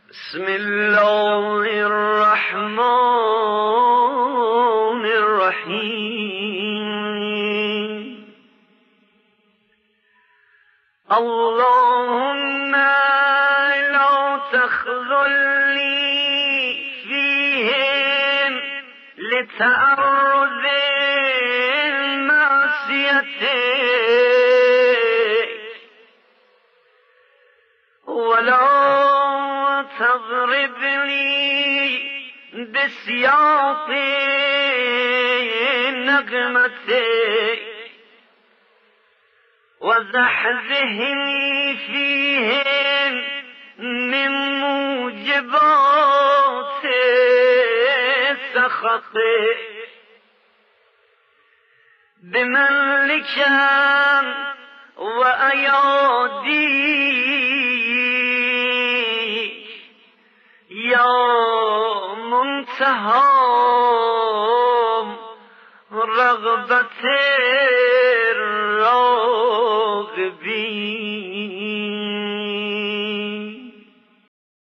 بسم الله الرحمن الرحیم. اللهم لا تخذلني فيهم لتعرض معصيتك ولا تضربني بسياط نقمتك وزحزحني فيهم من موجبات سخطك بملكا وأياديك يا منتهى رغبة الراغبين.